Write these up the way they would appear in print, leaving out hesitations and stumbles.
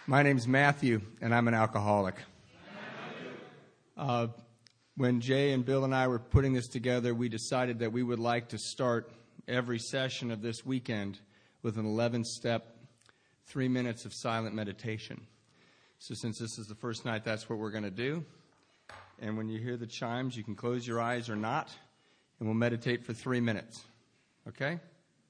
My name's Matthew, and I'm an alcoholic. When Jay and Bill and I were putting this together, we decided that we would like to start every session of this weekend with an 11-step, 3 minutes of silent meditation. So since this is the first night, that's what we're going to do. And when you hear the chimes, you can close your eyes or not, and we'll meditate for 3 minutes. Okay?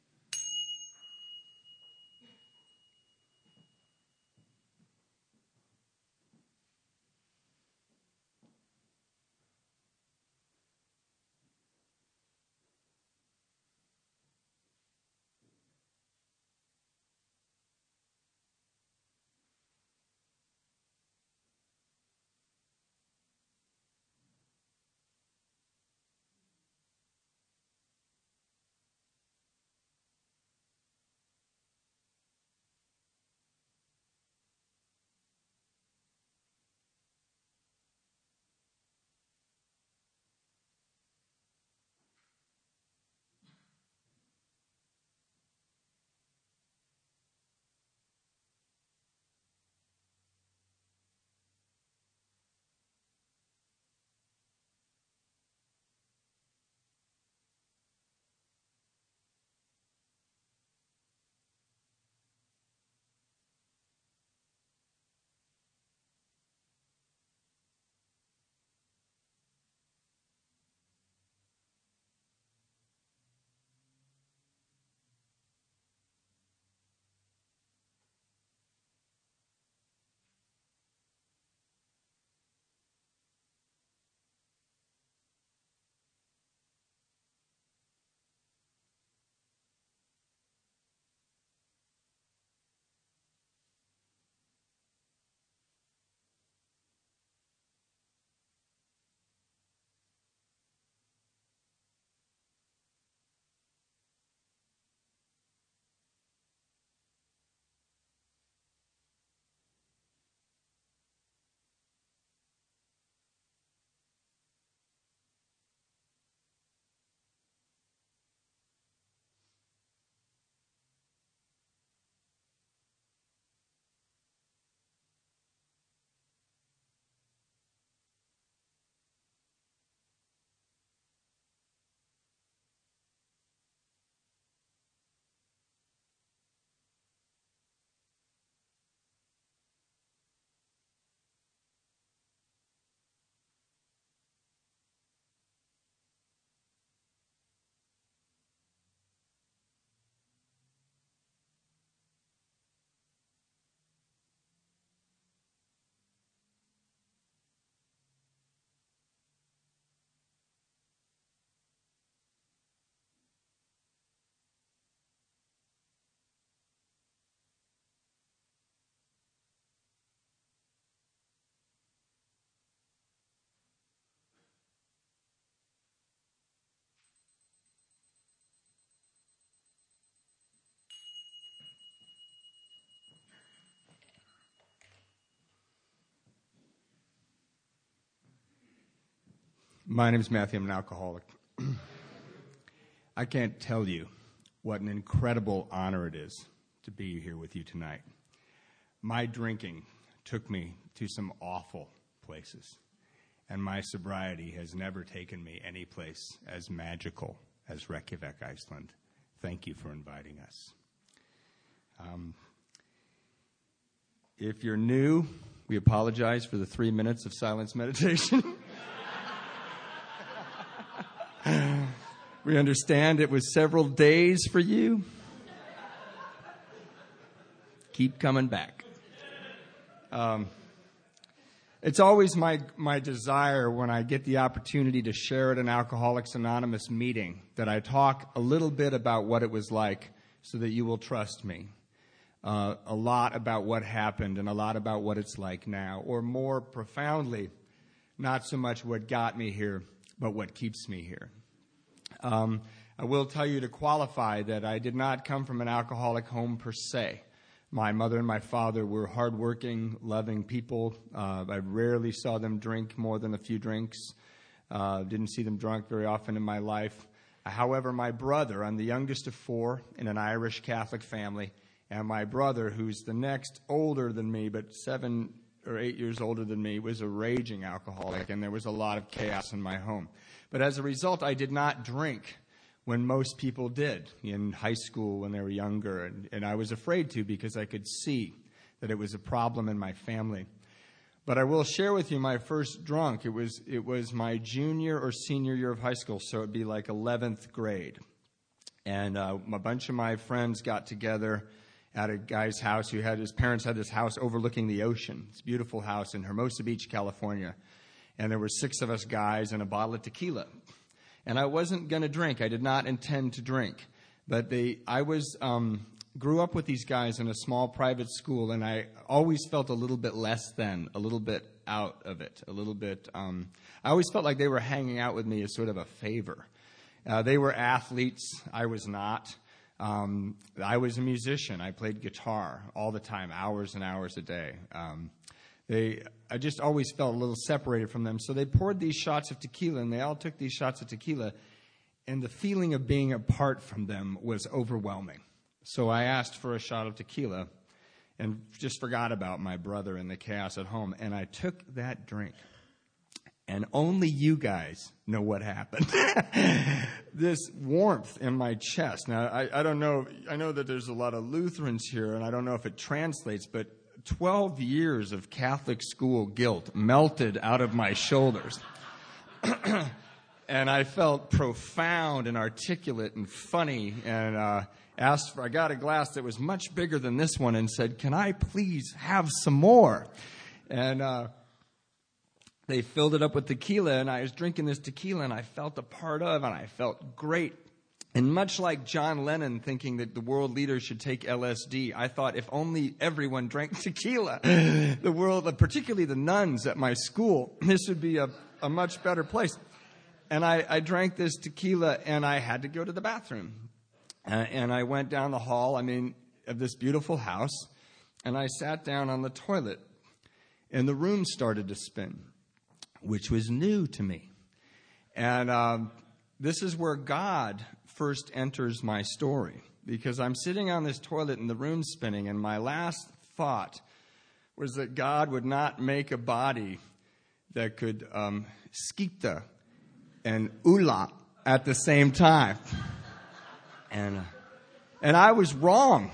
My name is Matthew. I'm an alcoholic. I can't tell you what an incredible honor it is to be here with you tonight. My drinking took me to some awful places, and my sobriety has never taken me any place as magical as Reykjavik, Iceland. Thank you for inviting us. If you're new, we apologize for the 3 minutes of silence meditation. We understand it was several days for you. Keep coming back. It's always my desire when I get the opportunity to share at an Alcoholics Anonymous meeting that I talk a little bit about what it was like so that you will trust me. A lot about what happened and a lot about what it's like now. Or more profoundly, not so much what got me here, but what keeps me here. I will tell you to qualify that I did not come from an alcoholic home per se. My mother and my father were hardworking, loving people. I rarely saw them drink more than a few drinks. Didn't see them drunk very often in my life. However, my brother, I'm the youngest of four in an Irish Catholic family, And my brother, who's the next older than me, but 7 or 8 years older than me, was a raging alcoholic, and there was a lot of chaos in my home. But as a result, I did not drink when most people did in high school when they were younger, and I was afraid to because I could see that it was a problem in my family. But I will share with you my first drunk. It was my junior or senior year of high school, so it'd be like 11th grade. And a bunch of my friends got together at a guy's house who his parents had this house overlooking the ocean. It's a beautiful house in Hermosa Beach, California. And there were 6 of us guys and a bottle of tequila. And I wasn't going to drink. I did not intend to drink. But I grew up with these guys in a small private school, and I always felt a little bit less than, a little bit out of it, a little bit. I always felt like they were hanging out with me as sort of a favor. They were athletes. I was not. I was a musician. I played guitar all the time, hours and hours a day. I just always felt a little separated from them. So they poured these shots of tequila, and they all took these shots of tequila, and the feeling of being apart from them was overwhelming. So I asked for a shot of tequila and just forgot about my brother and the chaos at home, and I took that drink. And only you guys know what happened. This warmth in my chest. Now, I don't know. I know that there's a lot of Lutherans here, and I don't know if it translates, but 12 years of Catholic school guilt melted out of my shoulders. And I felt profound and articulate and funny, and I got a glass that was much bigger than this one and said, "Can I please have some more?" And they filled it up with tequila, and I was drinking this tequila, and I felt a part of, and I felt great. And much like John Lennon thinking that the world leaders should take LSD, I thought if only everyone drank tequila, the world, particularly the nuns at my school, this would be a much better place. And I drank this tequila, and I had to go to the bathroom. And I went down the hall, of this beautiful house, and I sat down on the toilet, and the room started to spin, which was new to me. And this is where God first enters my story, because I'm sitting on this toilet and the room's spinning, and my last thought was that God would not make a body that could skita and ula at the same time. And I was wrong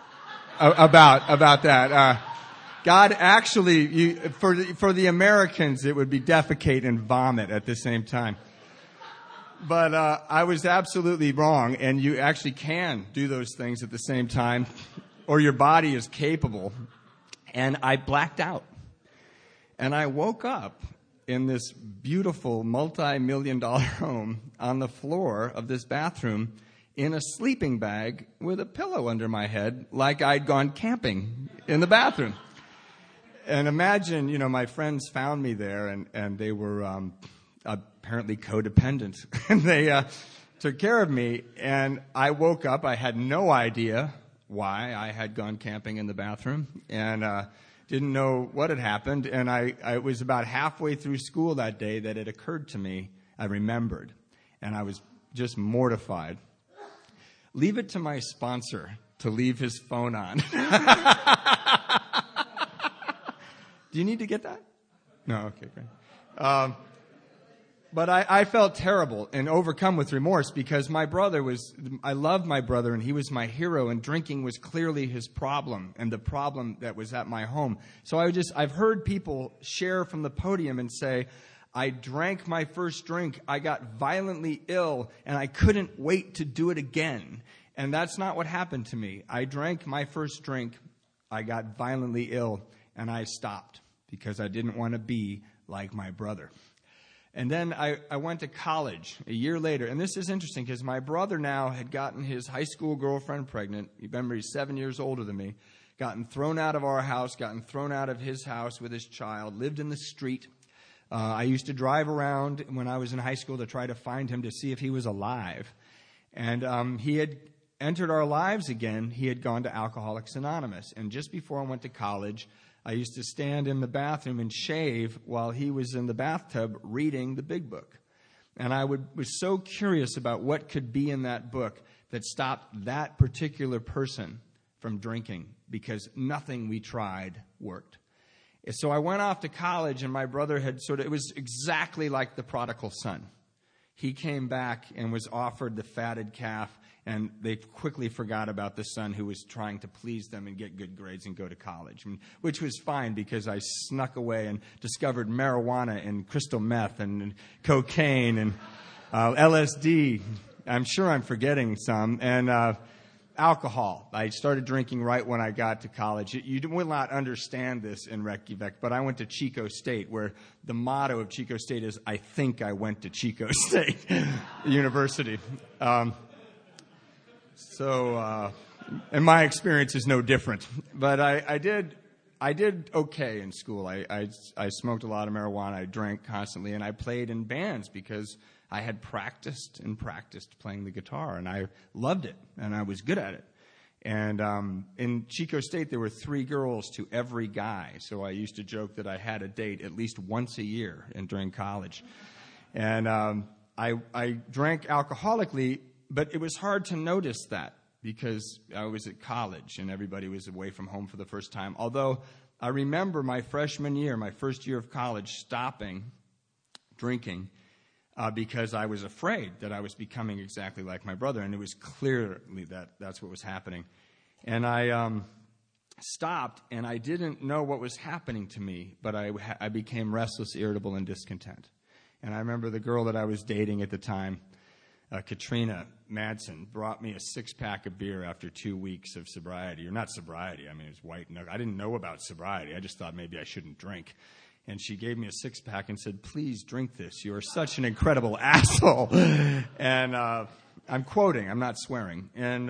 about that. God actually, for the Americans, it would be defecate and vomit at the same time. But I was absolutely wrong, and you actually can do those things at the same time, or your body is capable. And I blacked out. And I woke up in this beautiful multi-million-dollar home on the floor of this bathroom in a sleeping bag with a pillow under my head, like I'd gone camping in the bathroom. And imagine, my friends found me there, and they were apparently codependent. And they took care of me, and I woke up. I had no idea why I had gone camping in the bathroom, and didn't know what had happened. And I was about halfway through school that day that it occurred to me, I remembered, and I was just mortified. Leave it to my sponsor to leave his phone on. Do you need to get that? No, okay, great. But I felt terrible and overcome with remorse because I loved my brother, and he was my hero, and drinking was clearly his problem and the problem that was at my home. So I've heard people share from the podium and say, I drank my first drink, I got violently ill, and I couldn't wait to do it again. And that's not what happened to me. I drank my first drink, I got violently ill, and I stopped because I didn't want to be like my brother. And then I went to college a year later. And this is interesting because my brother now had gotten his high school girlfriend pregnant. Remember, he's 7 years older than me. Gotten thrown out of our house, gotten thrown out of his house with his child, lived in the street. I used to drive around when I was in high school to try to find him to see if he was alive. And he had entered our lives again. He had gone to Alcoholics Anonymous. And just before I went to college, I used to stand in the bathroom and shave while he was in the bathtub reading the Big Book. And I was so curious about what could be in that book that stopped that particular person from drinking because nothing we tried worked. So I went off to college, and my brother it was exactly like the prodigal son. He came back and was offered the fatted calf, and they quickly forgot about the son who was trying to please them and get good grades and go to college, which was fine because I snuck away and discovered marijuana and crystal meth and cocaine and LSD. I'm sure I'm forgetting some. And alcohol. I started drinking right when I got to college. You will not understand this in Reykjavik, but I went to Chico State, where the motto of Chico State is, I think I went to Chico State University. And my experience is no different. But I did okay in school. I smoked a lot of marijuana. I drank constantly, and I played in bands because I had practiced playing the guitar, and I loved it, and I was good at it. And in Chico State, there were 3 girls to every guy, so I used to joke that I had a date at least once a year during college. And I drank alcoholically, but it was hard to notice that because I was at college, and everybody was away from home for the first time. Although I remember my freshman year, my first year of college, stopping drinking because I was afraid that I was becoming exactly like my brother, and it was clearly that's what was happening. And I stopped, and I didn't know what was happening to me, but I became restless, irritable, and discontent. And I remember the girl that I was dating at the time, Katrina Madsen, brought me a 6-pack of beer after 2 weeks of sobriety. Or not sobriety, I mean, it was white. No, I didn't know about sobriety. I just thought maybe I shouldn't drink. And she gave me a 6-pack and said, please drink this. You are such an incredible asshole. And I'm quoting. I'm not swearing. And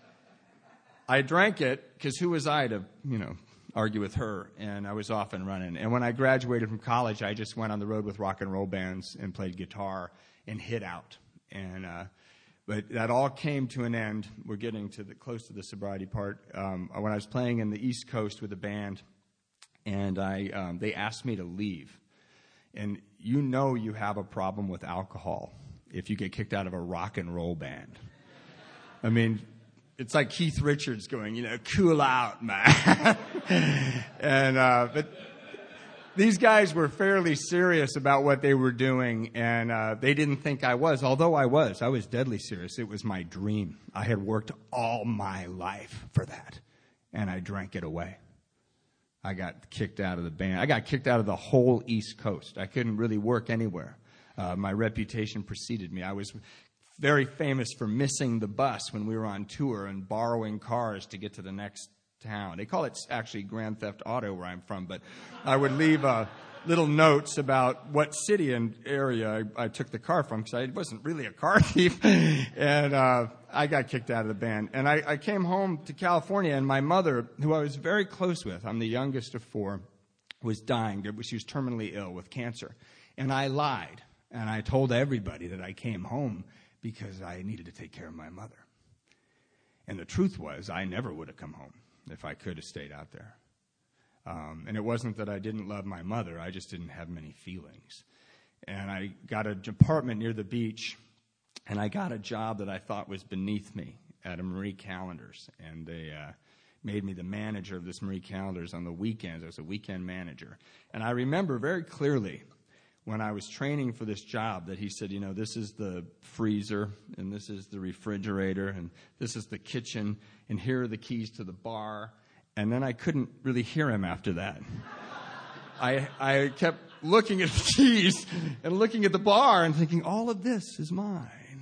I drank it because who was I to, argue with her? And I was off and running. And when I graduated from college, I just went on the road with rock and roll bands and played guitar and hid out. And but that all came to an end. We're getting close to the sobriety part. When I was playing in the East Coast with a band, and they asked me to leave. And you have a problem with alcohol if you get kicked out of a rock and roll band. I mean, it's like Keith Richards going, cool out, man. And but these guys were fairly serious about what they were doing, and they didn't think I was, although I was. I was deadly serious. It was my dream. I had worked all my life for that, and I drank it away. I got kicked out of the band. I got kicked out of the whole East Coast. I couldn't really work anywhere. My reputation preceded me. I was very famous for missing the bus when we were on tour and borrowing cars to get to the next town. They call it actually Grand Theft Auto where I'm from, but I would leave little notes about what city and area I took the car from because I wasn't really a car thief. And I got kicked out of the band. And I came home to California, and my mother, who I was very close with, I'm the youngest of 4, was dying. She was terminally ill with cancer. And I lied, and I told everybody that I came home because I needed to take care of my mother. And the truth was, I never would have come home if I could have stayed out there. And it wasn't that I didn't love my mother. I just didn't have many feelings. And I got an apartment near the beach, and I got a job that I thought was beneath me at a Marie Callender's. And they made me the manager of this Marie Callender's on the weekends. I was a weekend manager. And I remember very clearly when I was training for this job that he said, this is the freezer, and this is the refrigerator, and this is the kitchen, and here are the keys to the bar. And then I couldn't really hear him after that. I kept looking at the keys and looking at the bar and thinking, all of this is mine.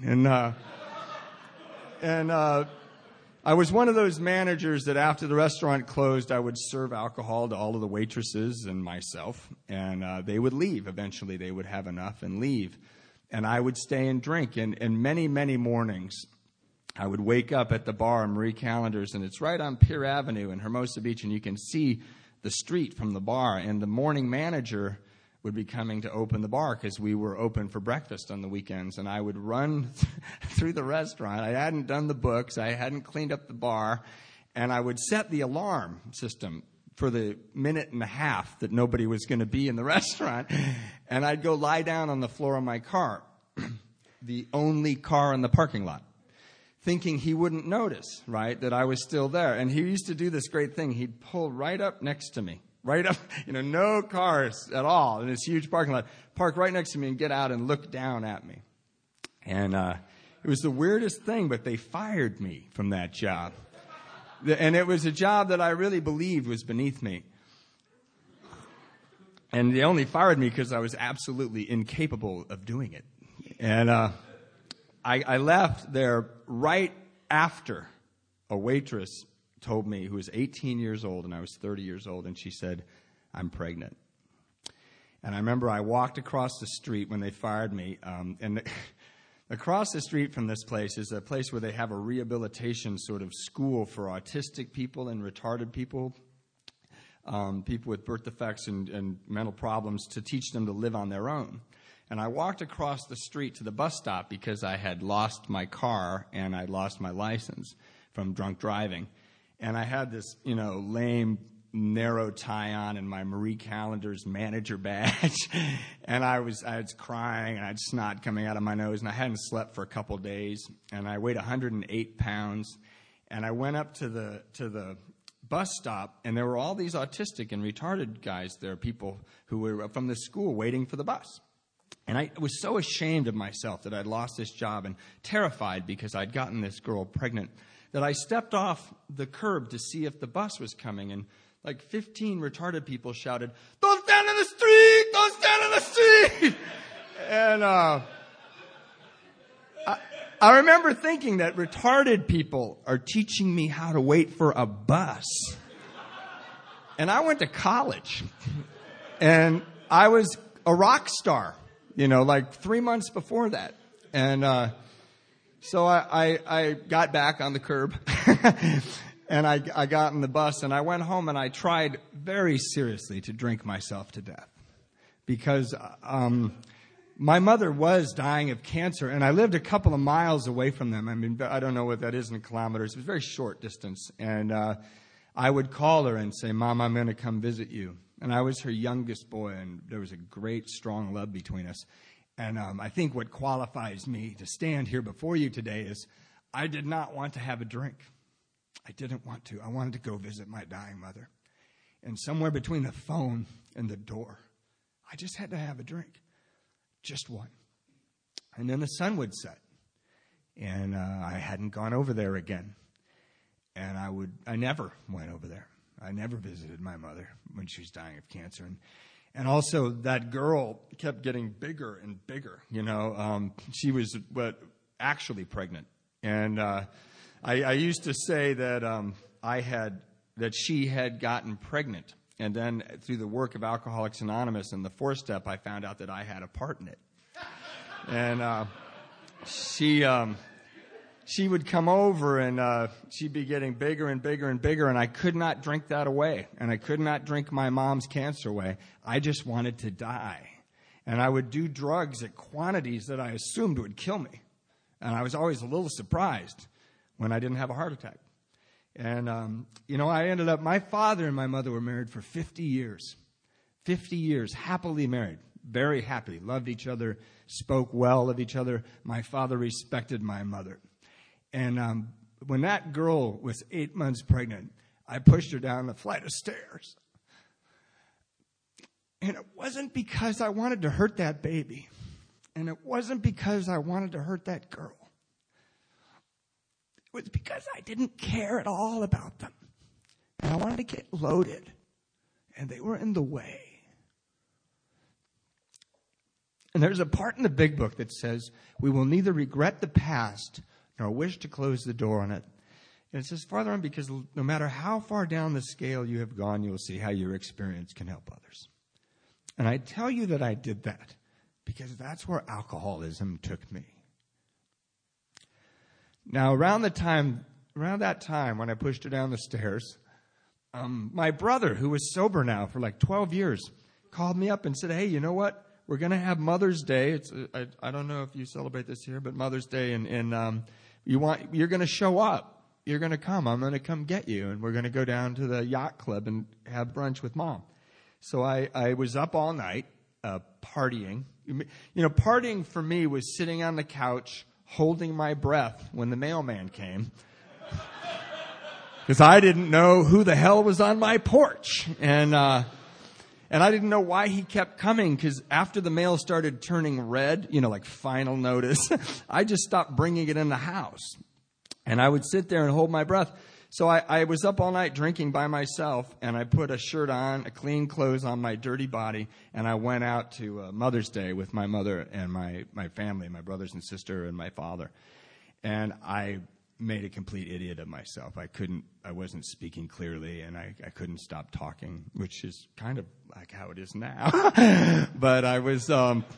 And I was one of those managers that after the restaurant closed, I would serve alcohol to all of the waitresses and myself. And they would leave. Eventually, they would have enough and leave. And I would stay and drink. And many, many mornings, I would wake up at the bar, Marie Callender's, and it's right on Pier Avenue in Hermosa Beach, and you can see the street from the bar. And the morning manager would be coming to open the bar because we were open for breakfast on the weekends. And I would run through the restaurant. I hadn't done the books. I hadn't cleaned up the bar. And I would set the alarm system for the minute and a half that nobody was going to be in the restaurant. And I'd go lie down on the floor of my car, the only car in the parking lot, thinking he wouldn't notice, right, that I was still there. And he used to do this great thing. He'd pull right up next to me, right up, no cars at all in this huge parking lot, park right next to me and get out and look down at me. And it was the weirdest thing, but they fired me from that job. And it was a job that I really believed was beneath me. And they only fired me because I was absolutely incapable of doing it. And I left there right after a waitress told me, who was 18 years old and I was 30 years old, and she said, "I'm pregnant." And I remember I walked across the street when they fired me, and across the street from this place is a place where they have a rehabilitation sort of school for autistic people and retarded people, people with birth defects and mental problems, to teach them to live on their own. And I walked across the street to the bus stop because I had lost my car and I lost my license from drunk driving. And I had this, lame, narrow tie on and my Marie Callender's manager badge. And I was crying and I had snot coming out of my nose, and I hadn't slept for a couple days. And I weighed 108 pounds. And I went up to the bus stop, and there were all these autistic and retarded guys there, people who were from the school waiting for the bus. And I was so ashamed of myself that I'd lost this job and terrified because I'd gotten this girl pregnant that I stepped off the curb to see if the bus was coming. And like 15 retarded people shouted, "Don't stand in the street! Don't stand in the street!" And I remember thinking that retarded people are teaching me how to wait for a bus. And I went to college. And I was a rock star. like 3 months before that. And so I got back on the curb and I got in the bus and I went home and I tried very seriously to drink myself to death because my mother was dying of cancer and I lived a couple of miles away from them. I mean, I don't know what that is in kilometers. It was a very short distance. And I would call her and say, "Mom, I'm going to come visit you." And I was her youngest boy, and there was a great, strong love between us. And I think what qualifies me to stand here before you today is I did not want to have a drink. I didn't want to. I wanted to go visit my dying mother. And somewhere between the phone and the door, I just had to have a drink. Just one. And then the sun would set. And I hadn't gone over there again. And I never went over there. I never visited my mother when she was dying of cancer. And also that girl kept getting bigger and bigger. She was actually pregnant. And I used to say that that she had gotten pregnant. And then through the work of Alcoholics Anonymous and the 4-step, I found out that I had a part in it. And she would come over and she'd be getting bigger and bigger and bigger, and I could not drink that away. And I could not drink my mom's cancer away. I just wanted to die. And I would do drugs at quantities that I assumed would kill me. And I was always a little surprised when I didn't have a heart attack. And, I ended up, my father and my mother were married for 50 years. 50 years, happily married, very happy, loved each other, spoke well of each other. My father respected my mother. And when that girl was 8 months pregnant, I pushed her down the flight of stairs. And it wasn't because I wanted to hurt that baby. And it wasn't because I wanted to hurt that girl. It was because I didn't care at all about them. And I wanted to get loaded. And they were in the way. And there's a part in the Big Book that says, we will neither regret the past nor wish to close the door on it. And it says farther on, because no matter how far down the scale you have gone, you will see how your experience can help others. And I tell you that I did that because that's where alcoholism took me. Now, around that time when I pushed her down the stairs, my brother, who was sober now for like 12 years, called me up and said, "Hey, you know what? We're going to have Mother's Day. I don't know if you celebrate this here, but Mother's Day, and you're going to show up. You're going to come. I'm going to come get you, and we're going to go down to the yacht club and have brunch with Mom." So I was up all night partying. Partying for me was sitting on the couch, holding my breath when the mailman came. Because I didn't know who the hell was on my porch. And I didn't know why he kept coming, because after the mail started turning red, like final notice, I just stopped bringing it in the house. And I would sit there and hold my breath. So I was up all night drinking by myself, and I put a shirt on, a clean clothes on my dirty body, and I went out to Mother's Day with my mother and my family, my brothers and sister and my father. And I made a complete idiot of myself. I wasn't speaking clearly, and I couldn't stop talking, which is kind of like how it is now. But I was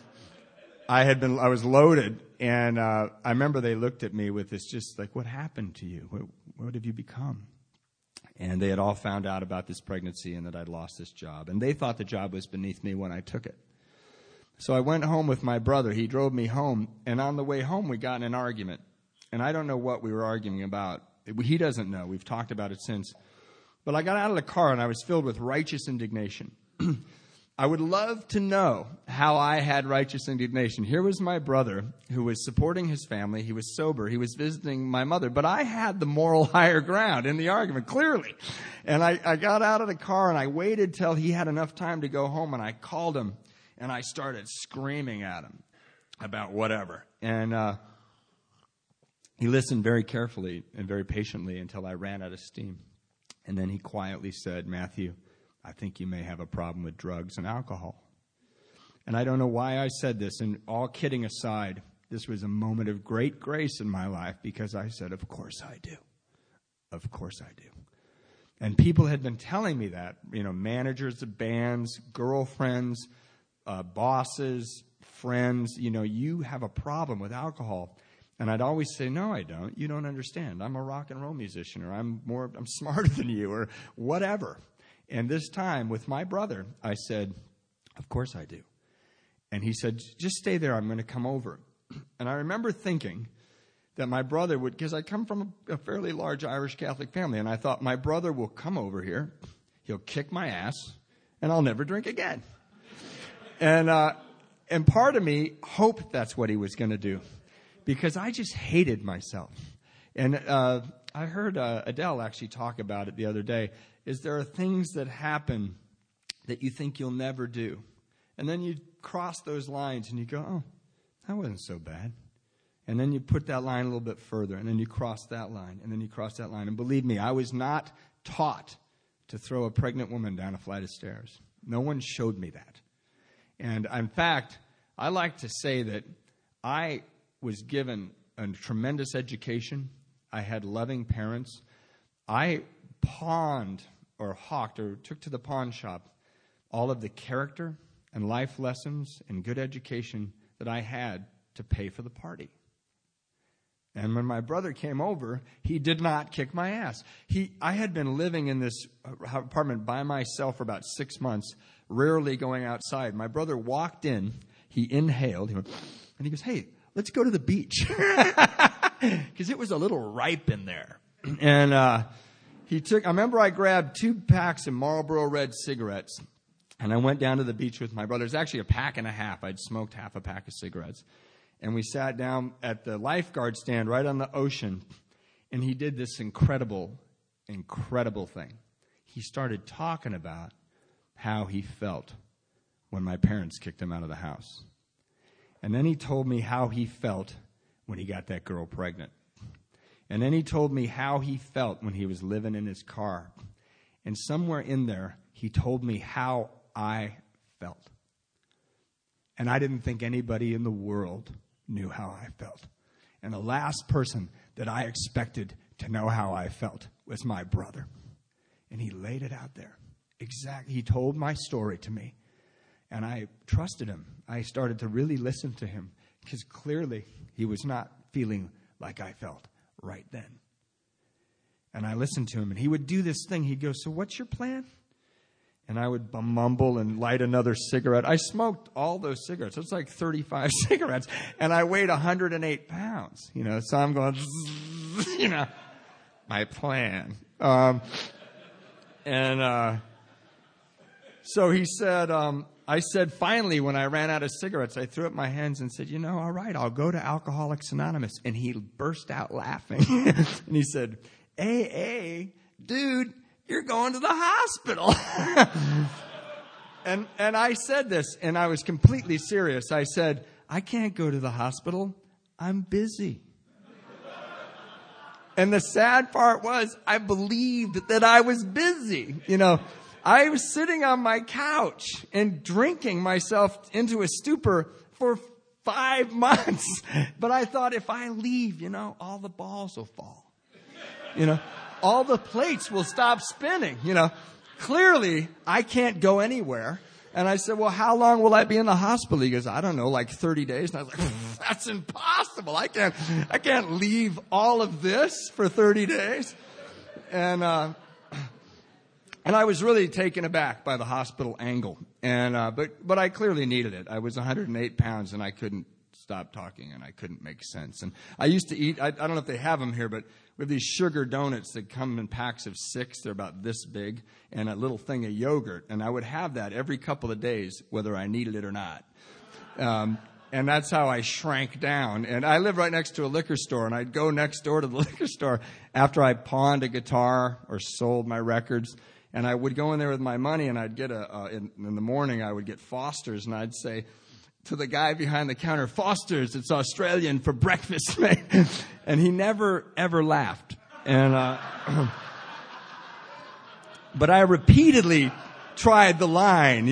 loaded, and I remember they looked at me with this just like, what happened to you? What have you become? And they had all found out about this pregnancy and that I'd lost this job. And they thought the job was beneath me when I took it. So I went home with my brother. He drove me home, and on the way home we got in an argument. And I don't know what we were arguing about. He doesn't know. We've talked about it since. But I got out of the car, and I was filled with righteous indignation. I would love to know how I had righteous indignation. Here was my brother who was supporting his family. He was sober. He was visiting my mother. But I had the moral higher ground in the argument, clearly. And I got out of the car, and I waited till he had enough time to go home, and I called him, and I started screaming at him about whatever. And he listened very carefully and very patiently until I ran out of steam. And then he quietly said, "Matthew, I think you may have a problem with drugs and alcohol." And I don't know why I said this. And all kidding aside, this was a moment of great grace in my life, because I said, "Of course I do. Of course I do." And people had been telling me that, managers of bands, girlfriends, bosses, friends, you have a problem with alcohol. And I'd always say, "No, I don't. You don't understand. I'm a rock and roll musician, or I'm smarter than you," or whatever. And this time with my brother, I said, "Of course I do." And he said, "Just stay there. I'm going to come over." And I remember thinking that my brother would, because I come from a fairly large Irish Catholic family, and I thought my brother will come over here, he'll kick my ass, and I'll never drink again. And part of me hoped that's what he was going to do, because I just hated myself. And I heard Adele actually talk about it the other day, is there are things that happen that you think you'll never do. And then you cross those lines and you go, "Oh, that wasn't so bad." And then you put that line a little bit further, and then you cross that line, and then you cross that line. And believe me, I was not taught to throw a pregnant woman down a flight of stairs. No one showed me that. And in fact, I like to say that I was given a tremendous education. I had loving parents. I pawned or hawked or took to the pawn shop all of the character and life lessons and good education that I had to pay for the party. And when my brother came over, he did not kick my ass. I had been living in this apartment by myself for about 6 months, rarely going outside. My brother walked in, he inhaled, and he goes, "Hey, let's go to the beach." Because it was a little ripe in there. And I remember I grabbed 2 packs of Marlboro Red cigarettes, and I went down to the beach with my brother. It was actually a pack and a half. I'd smoked half a pack of cigarettes. And we sat down at the lifeguard stand right on the ocean, and he did this incredible, incredible thing. He started talking about how he felt when my parents kicked him out of the house. And then he told me how he felt when he got that girl pregnant. And then he told me how he felt when he was living in his car. And somewhere in there, he told me how I felt. And I didn't think anybody in the world knew how I felt. And the last person that I expected to know how I felt was my brother. And he laid it out there. Exactly. He told my story to me. And I trusted him. I started to really listen to him, because clearly he was not feeling like I felt right then. And I listened to him, and he would do this thing. He'd go, "So what's your plan?" And I would mumble and light another cigarette. I smoked all those cigarettes. It's like 35 cigarettes. And I weighed 108 pounds. So I'm going, my plan. So he said, I said, finally, when I ran out of cigarettes, I threw up my hands and said, all right, I'll go to Alcoholics Anonymous. And he burst out laughing. And he said, AA, dude, you're going to the hospital. And I said this, and I was completely serious. I said, I can't go to the hospital. I'm busy. And the sad part was I believed that I was busy. I was sitting on my couch and drinking myself into a stupor for 5 months. But I thought, if I leave, all the balls will fall. All the plates will stop spinning. Clearly I can't go anywhere. And I said, well, how long will I be in the hospital? He goes, I don't know, like 30 days. And I was like, that's impossible. I can't leave all of this for 30 days. And I was really taken aback by the hospital angle. But I clearly needed it. I was 108 pounds and I couldn't stop talking and I couldn't make sense. And I used to eat, I don't know if they have them here, but we have these sugar donuts that come in packs of 6. They're about this big, and a little thing of yogurt. And I would have that every couple of days, whether I needed it or not. And that's how I shrank down. And I live right next to a liquor store, and I'd go next door to the liquor store after I pawned a guitar or sold my records. And I would go in there with my money, and I'd get in the morning, I would get Foster's, and I'd say to the guy behind the counter, Foster's, it's Australian for breakfast, mate. And he never, ever laughed. And, but I repeatedly tried the line,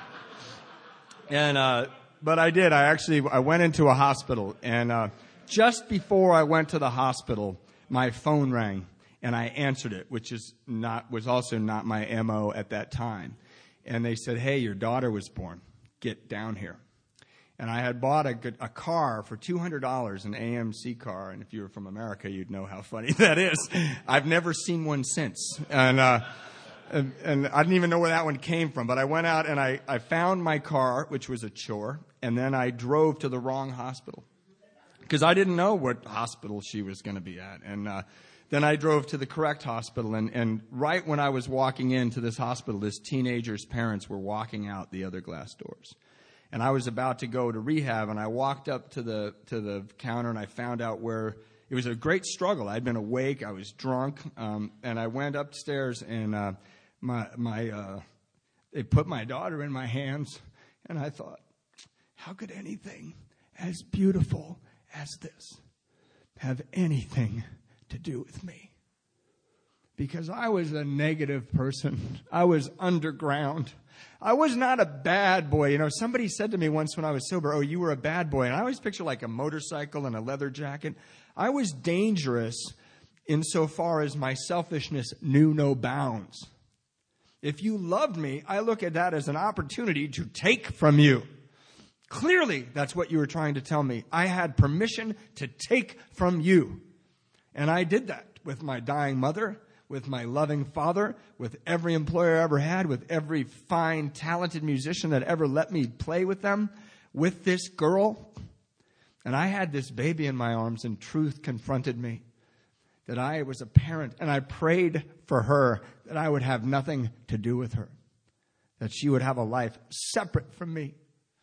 And, but I did. I went into a hospital, and, just before I went to the hospital, my phone rang, and I answered it, which was also not my MO at that time. And they said, hey, your daughter was born. Get down here. And I had bought a car for $200, an AMC car. And if you were from America, you'd know how funny that is. I've never seen one since. And I didn't even know where that one came from. But I went out and I found my car, which was a chore. And then I drove to the wrong hospital because I didn't know what hospital she was going to be at. And then I drove to the correct hospital. And right when I was walking into this hospital, this teenager's parents were walking out the other glass doors. And I was about to go to rehab, and I walked up to the counter, and I found out where it was a great struggle. I'd been awake, I was drunk, and I went upstairs, and they put my daughter in my hands, and I thought, how could anything as beautiful as this have anything to do with me? Because I was a negative person. I was underground. I was not a bad boy. Somebody said to me once when I was sober, oh, you were a bad boy. And I always picture like a motorcycle and a leather jacket. I was dangerous insofar as my selfishness knew no bounds. If you loved me, I look at that as an opportunity to take from you. Clearly, that's what you were trying to tell me. I had permission to take from you. And I did that with my dying mother, with my loving father, with every employer I ever had, with every fine, talented musician that ever let me play with them, with this girl. And I had this baby in my arms, and truth confronted me that I was a parent, and I prayed for her that I would have nothing to do with her, that she would have a life separate from me.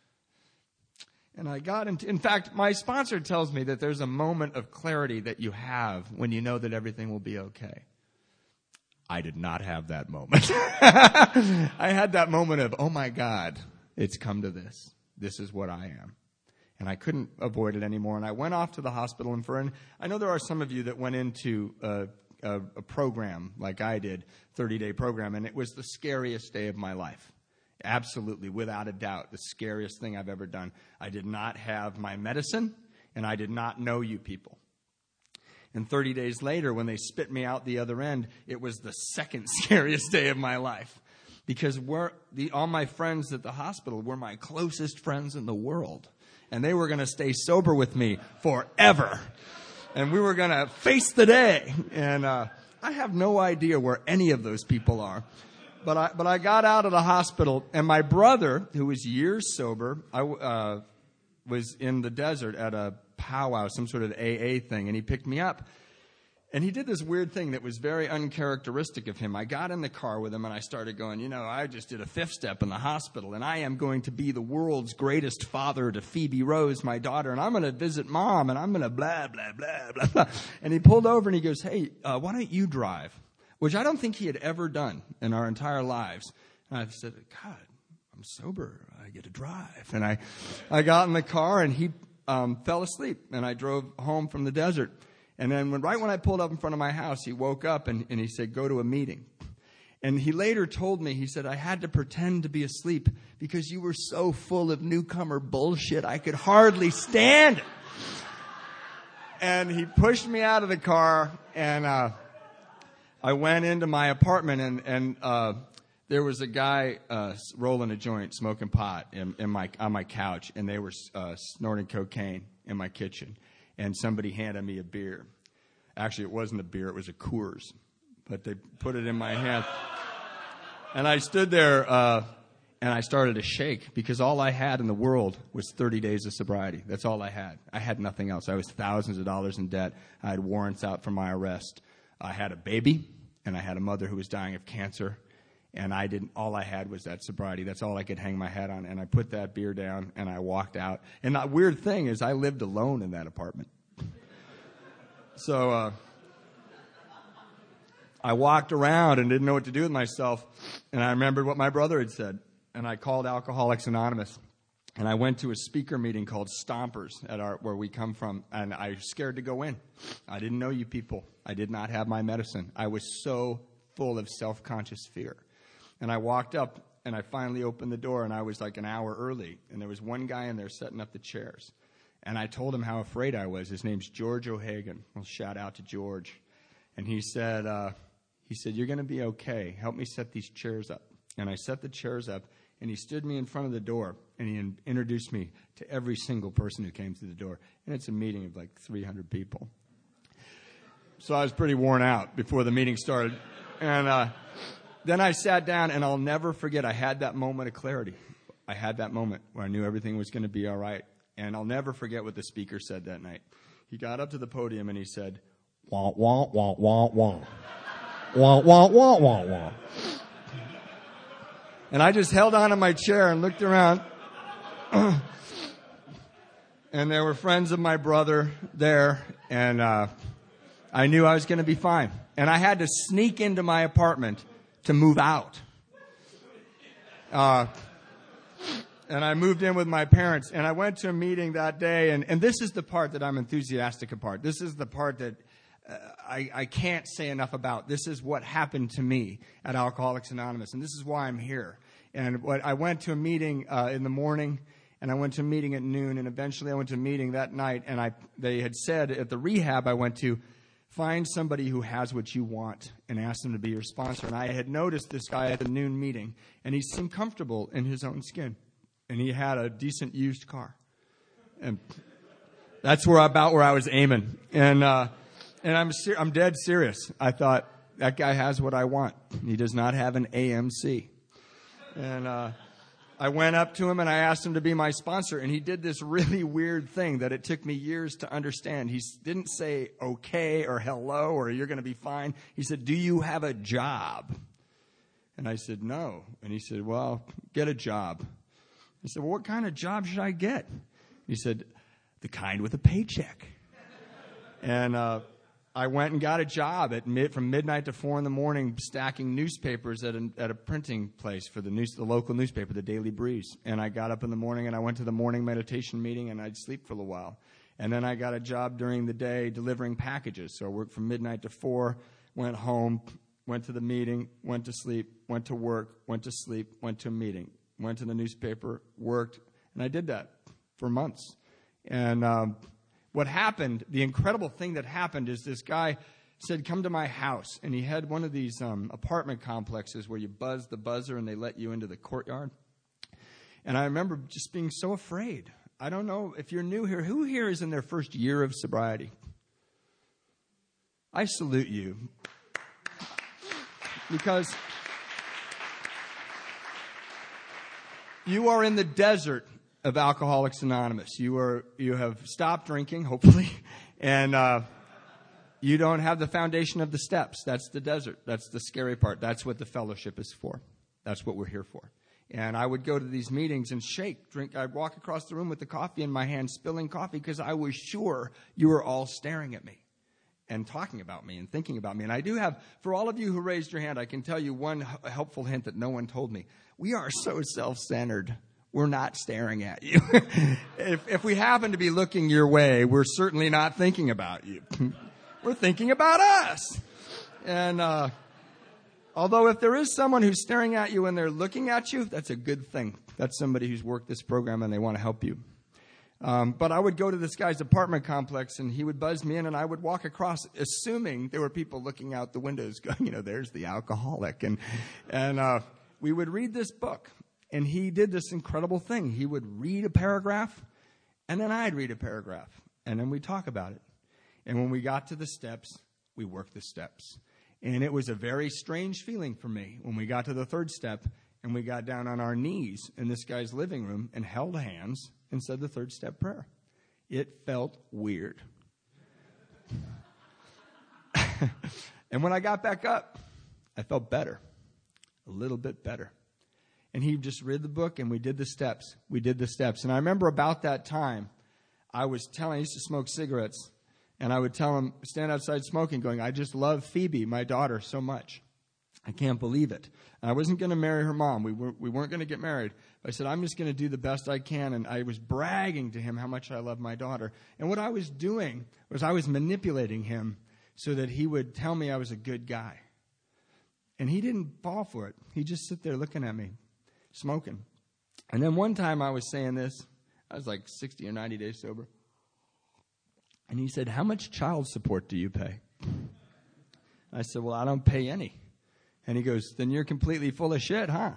And I got into, in fact, my sponsor tells me that there's a moment of clarity that you have when you know that everything will be okay. I did not have that moment. I had that moment of, oh my God, it's come to this. This is what I am. And I couldn't avoid it anymore. And I went off to the hospital. And I know there are some of you that went into a program like I did, 30-day program, and it was the scariest day of my life. Absolutely, without a doubt, the scariest thing I've ever done. I did not have my medicine, and I did not know you people. And 30 days later, when they spit me out the other end, it was the second scariest day of my life. Because all my friends at the hospital were my closest friends in the world. And they were going to stay sober with me forever. And we were going to face the day. And I have no idea where any of those people are. But I got out of the hospital, and my brother, who was years sober, was in the desert at a powwow, some sort of AA thing, and he picked me up. And he did this weird thing that was very uncharacteristic of him. I got in the car with him and I started going, I just did a 5th step in the hospital and I am going to be the world's greatest father to Phoebe Rose, my daughter, and I'm going to visit mom and I'm going to blah, blah, blah, blah, blah. And he pulled over and he goes, hey, why don't you drive? Which I don't think he had ever done in our entire lives. And I said, God, I'm sober. I get to drive. And I got in the car and he fell asleep and I drove home from the desert. And then right when I pulled up in front of my house, he woke up and he said, go to a meeting. And he later told me, he said, I had to pretend to be asleep because you were so full of newcomer bullshit, I could hardly stand it. And he pushed me out of the car and I went into my apartment and there was a guy rolling a joint, smoking pot on my couch, and they were snorting cocaine in my kitchen. And somebody handed me a beer. Actually, it wasn't a beer, it was a Coors. But they put it in my hand. And I stood there and I started to shake because all I had in the world was 30 days of sobriety. That's all I had. I had nothing else. I was thousands of dollars in debt. I had warrants out for my arrest. I had a baby, and I had a mother who was dying of cancer. And all I had was that sobriety. That's all I could hang my hat on. And I put that beer down and I walked out. And the weird thing is I lived alone in that apartment. So I walked around and didn't know what to do with myself. And I remembered what my brother had said. And I called Alcoholics Anonymous. And I went to a speaker meeting called Stompers where we come from. And I was scared to go in. I didn't know you people. I did not have my medicine. I was so full of self-conscious fear. And I walked up, and I finally opened the door, and I was like an hour early. And there was one guy in there setting up the chairs. And I told him how afraid I was. His name's George O'Hagan. Well, shout out to George. And he said, you're going to be okay. Help me set these chairs up. And I set the chairs up, and he stood me in front of the door, and he introduced me to every single person who came through the door. And it's a meeting of like 300 people. So I was pretty worn out before the meeting started. And then I sat down, and I'll never forget, I had that moment of clarity. I had that moment where I knew everything was going to be all right. And I'll never forget what the speaker said that night. He got up to the podium, and he said, wah, wah, wah, wah, wah. Wah, wah, wah, wah, wah. And I just held on to my chair and looked around. And there were friends of my brother there, and I knew I was going to be fine. And I had to sneak into my apartment to move out. And I moved in with my parents, and I went to a meeting that day, and this is the part that I'm enthusiastic about. This is the part that I can't say enough about. This is what happened to me at Alcoholics Anonymous, and this is why I'm here. And I went to a meeting in the morning, and I went to a meeting at noon, and eventually I went to a meeting that night, and they had said at the rehab I went to, find somebody who has what you want and ask them to be your sponsor. And I had noticed this guy at the noon meeting, and he seemed comfortable in his own skin. And he had a decent used car. And that's about where I was aiming. And I'm dead serious. I thought, that guy has what I want. He does not have an AMC. And I went up to him and I asked him to be my sponsor, and he did this really weird thing that it took me years to understand. He didn't say okay or hello or you're going to be fine. He said, do you have a job? And I said, no. And he said, well, get a job. I said, well, what kind of job should I get? He said, the kind with a paycheck. And I went and got a job from midnight to 4 in the morning, stacking newspapers at a printing place for the local newspaper, the Daily Breeze. And I got up in the morning and I went to the morning meditation meeting, and I'd sleep for a little while. And then I got a job during the day delivering packages. So I worked from midnight to 4, went home, went to the meeting, went to sleep, went to work, went to sleep, went to a meeting, went to the newspaper, worked, and I did that for months. And what happened, the incredible thing that happened is this guy said, come to my house. And he had one of these apartment complexes where you buzz the buzzer and they let you into the courtyard. And I remember just being so afraid. I don't know if you're new here. Who here is in their first year of sobriety? I salute you. Because you are in the desert of Alcoholics Anonymous. You have stopped drinking, hopefully, and you don't have the foundation of the steps. That's the desert. That's the scary part. That's what the fellowship is for. That's what we're here for. And I would go to these meetings and drink. I'd walk across the room with the coffee in my hand, spilling coffee, because I was sure you were all staring at me and talking about me and thinking about me. And I do have, for all of you who raised your hand, I can tell you one helpful hint that no one told me. We are so self-centered. We're not staring at you. If we happen to be looking your way, we're certainly not thinking about you. We're thinking about us. And although if there is someone who's staring at you and they're looking at you, that's a good thing. That's somebody who's worked this program and they want to help you. But I would go to this guy's apartment complex, and he would buzz me in, and I would walk across, assuming there were people looking out the windows going, there's the alcoholic. And we would read this book, and he did this incredible thing. He would read a paragraph, and then I'd read a paragraph, and then we'd talk about it. And when we got to the steps, we worked the steps. And it was a very strange feeling for me when we got to the third step, and we got down on our knees in this guy's living room and held hands and said the third step prayer. It felt weird. And when I got back up, I felt better, a little bit better. And he just read the book, and we did the steps. We did the steps. And I remember about that time, I used to smoke cigarettes, and I would tell him, stand outside smoking, going, I just love Phoebe, my daughter, so much. I can't believe it. And I wasn't going to marry her mom. We weren't going to get married. I said, I'm just going to do the best I can. And I was bragging to him how much I love my daughter. And what I was doing was I was manipulating him so that he would tell me I was a good guy. And he didn't fall for it. He just sit there looking at me, smoking. And then one time I was saying this. I was like 60 or 90 days sober. And he said, how much child support do you pay? I said, well, I don't pay any. And he goes, then you're completely full of shit, huh?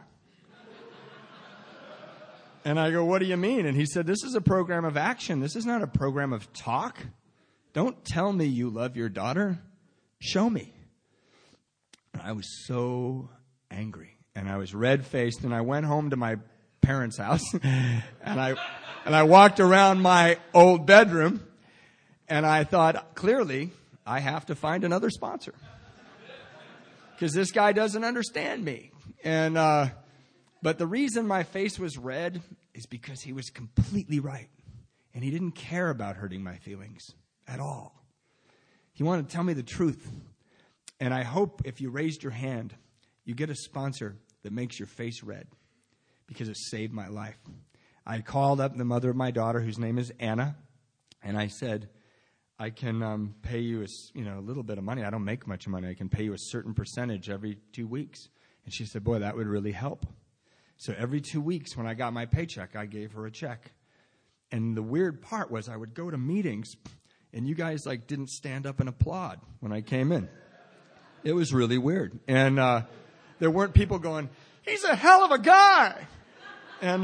And I go, what do you mean? And he said, this is a program of action. This is not a program of talk. Don't tell me you love your daughter. Show me. And I was so angry. And I was red-faced. And I went home to my parents' house. and I walked around my old bedroom. And I thought, clearly, I have to find another sponsor. Because this guy doesn't understand me. And but the reason my face was red is because he was completely right. And he didn't care about hurting my feelings at all. He wanted to tell me the truth. And I hope if you raised your hand, you get a sponsor that makes your face red. Because it saved my life. I called up the mother of my daughter, whose name is Anna. And I said, I can pay you a little bit of money. I don't make much money. I can pay you a certain percentage every 2 weeks. And she said, boy, that would really help. So every 2 weeks when I got my paycheck, I gave her a check. And the weird part was I would go to meetings, and you guys didn't stand up and applaud when I came in. It was really weird. And there weren't people going, he's a hell of a guy. And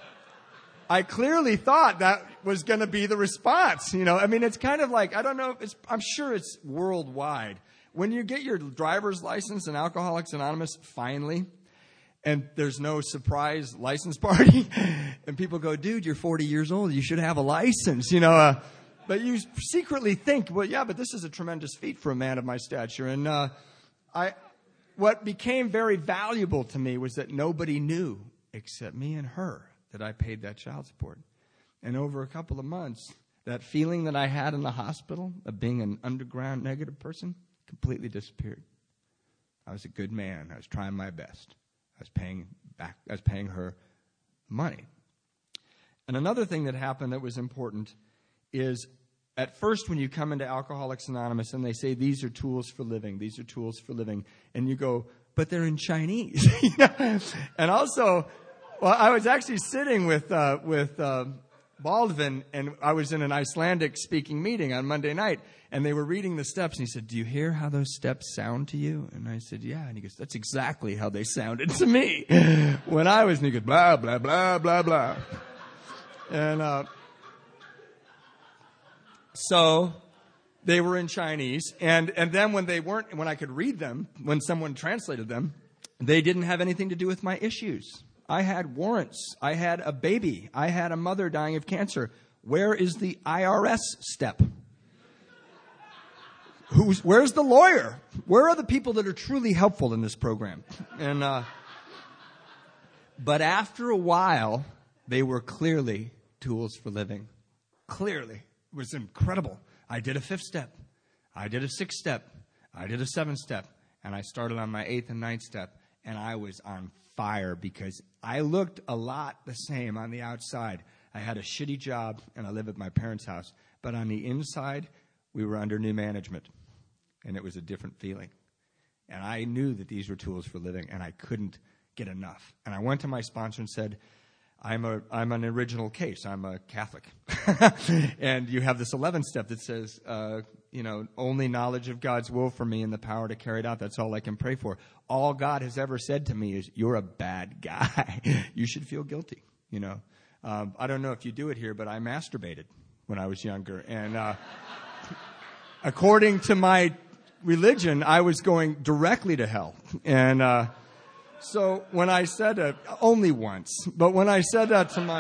I clearly thought that was going to be the response. It's kind of like, I don't know, I'm sure it's worldwide. When you get your driver's license in Alcoholics Anonymous, finally, and there's no surprise license party, and people go, dude, you're 40 years old, you should have a license, but you secretly think, well, yeah, but this is a tremendous feat for a man of my stature. And what became very valuable to me was that nobody knew except me and her that I paid that child support. And over a couple of months, that feeling that I had in the hospital of being an underground negative person completely disappeared. I was a good man. I was trying my best. I was paying her money. And another thing that happened that was important is at first when you come into Alcoholics Anonymous and they say, these are tools for living, these are tools for living, and you go, but they're in Chinese. And also, well, I was actually sitting with Baldwin, and I was in an Icelandic speaking meeting on Monday night, and they were reading the steps, and he said, do you hear how those steps sound to you? And I said, yeah. And he goes, that's exactly how they sounded to me when I was, and he goes, blah, blah, blah, blah, blah. And so they were in Chinese, and then when I could read them, when someone translated them, they didn't have anything to do with my issues. I had warrants. I had a baby. I had a mother dying of cancer. Where is the IRS step? Where's the lawyer? Where are the people that are truly helpful in this program? And but after a while, they were clearly tools for living. Clearly. It was incredible. I did a 5th step. I did a 6th step. I did a 7th step. And I started on my 8th and 9th step. And I was on fire because I looked a lot the same on the outside. I had a shitty job and I lived at my parents' house. But on the inside, we were under new management. And it was a different feeling. And I knew that these were tools for living, and I couldn't get enough. And I went to my sponsor and said, I'm an original case. I'm a Catholic. And you have this 11th step that says, only knowledge of God's will for me and the power to carry it out. That's all I can pray for. All God has ever said to me is, you're a bad guy. You should feel guilty. I don't know if you do it here, but I masturbated when I was younger. And according to my religion, I was going directly to hell. And so when I said only once, but when I said that to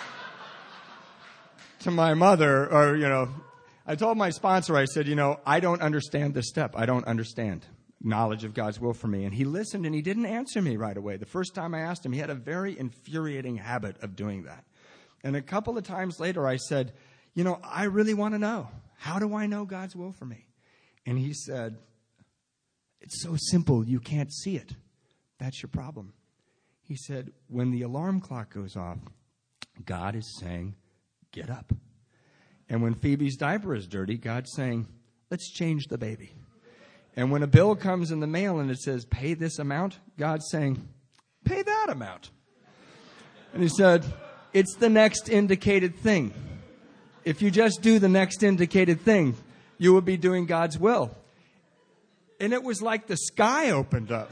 my mother, or I told my sponsor, I said, I don't understand this step. I don't understand knowledge of God's will for me. And he listened, and he didn't answer me right away. The first time I asked him, he had a very infuriating habit of doing that. And a couple of times later, I said, I really want to know. How do I know God's will for me? And he said, it's so simple, you can't see it. That's your problem. He said, when the alarm clock goes off, God is saying, get up. And when Phoebe's diaper is dirty, God's saying, let's change the baby. And when a bill comes in the mail and it says, pay this amount, God's saying, pay that amount. And he said, it's the next indicated thing. If you just do the next indicated thing, you will be doing God's will. And it was like the sky opened up.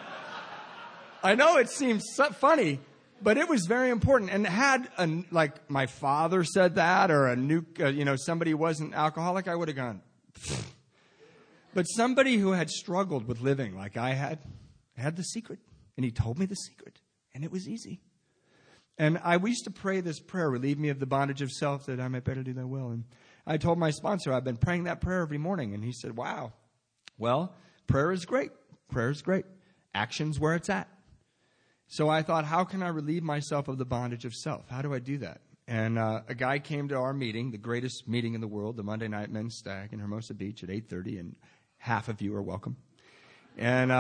I know it seems funny, but it was very important. And had my father said that, or somebody who wasn't alcoholic, I would have gone. Pfft. But somebody who had struggled with living like I had the secret, and he told me the secret, and it was easy. And we used to pray this prayer, relieve me of the bondage of self, that I might better do thy will. And I told my sponsor, I've been praying that prayer every morning. And he said, wow, well, prayer is great. Prayer is great. Action's where it's at. So I thought, how can I relieve myself of the bondage of self? How do I do that? And a guy came to our meeting, the greatest meeting in the world, the Monday Night Men's Stag in Hermosa Beach at 8:30, and half of you are welcome. And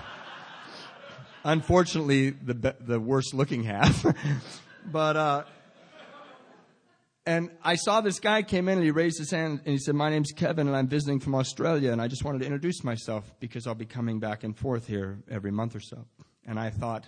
unfortunately, the worst-looking half. But and I saw this guy came in, and he raised his hand, and he said, my name's Kevin, and I'm visiting from Australia, and I just wanted to introduce myself because I'll be coming back and forth here every month or so. And I thought,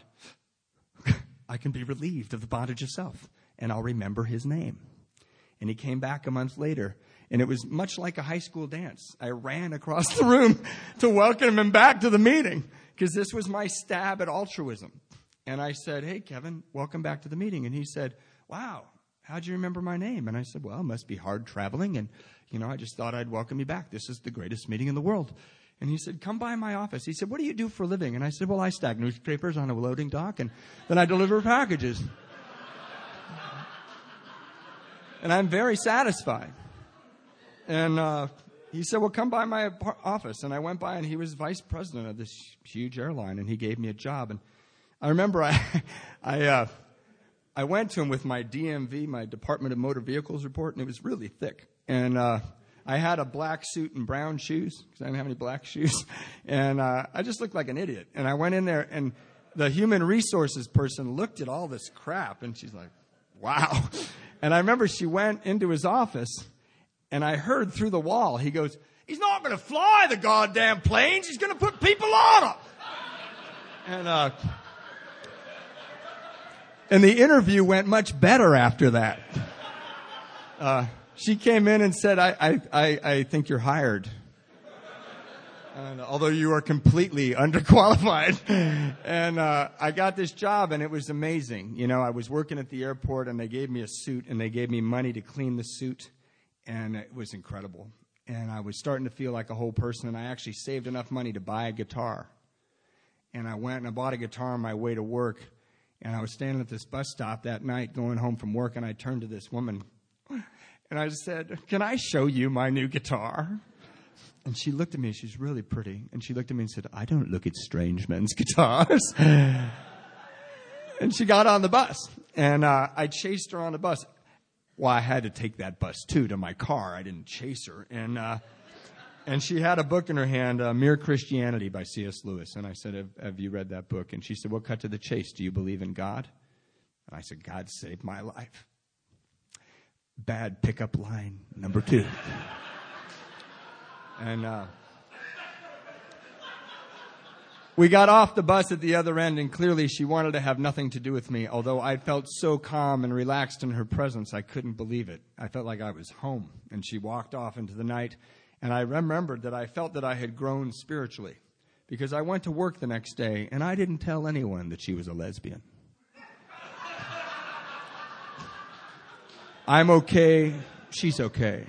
I can be relieved of the bondage of self, and I'll remember his name. And he came back a month later, and it was much like a high school dance. I ran across the room to welcome him back to the meeting, because this was my stab at altruism. And I said, hey, Kevin, welcome back to the meeting. And he said, wow, how'd you remember my name? And I said, well, it must be hard traveling, and, I just thought I'd welcome you back. This is the greatest meeting in the world. And he said, come by my office. He said, what do you do for a living? And I said, well, I stack newspapers on a loading dock, and then I deliver packages. And I'm very satisfied. And he said, well, come by my office. And I went by, and he was vice president of this huge airline, and he gave me a job. And I remember I went to him with my DMV, my Department of Motor Vehicles report, and it was really thick. And I had a black suit and brown shoes because I didn't have any black shoes. And I just looked like an idiot. And I went in there, and the human resources person looked at all this crap, and she's like, wow. And I remember she went into his office, and I heard through the wall, he goes, he's not going to fly the goddamn planes. He's going to put people on them. And the interview went much better after that. She came in and said, I think you're hired. And although you are completely underqualified. And I got this job, and it was amazing. I was working at the airport, and they gave me a suit, and they gave me money to clean the suit. And it was incredible. And I was starting to feel like a whole person, and I actually saved enough money to buy a guitar. And I went and I bought a guitar on my way to work. And I was standing at this bus stop that night going home from work, and I turned to this woman, and I said, can I show you my new guitar? And she looked at me. She's really pretty. And she looked at me and said, I don't look at strange men's guitars. And she got on the bus. And I chased her on the bus. Well, I had to take that bus, too, to my car. I didn't chase her. And she had a book in her hand, Mere Christianity by C.S. Lewis. And I said, have you read that book? And she said, well, cut to the chase. Do you believe in God? And I said, God saved my life. Bad pickup line number 2. And we got off the bus at the other end, and clearly she wanted to have nothing to do with me. Although I felt so calm and relaxed in her presence, I couldn't believe it. I felt like I was home. And she walked off into the night, and I remembered that I felt that I had grown spiritually, because I went to work the next day, and I didn't tell anyone that she was a lesbian. I'm okay. She's okay.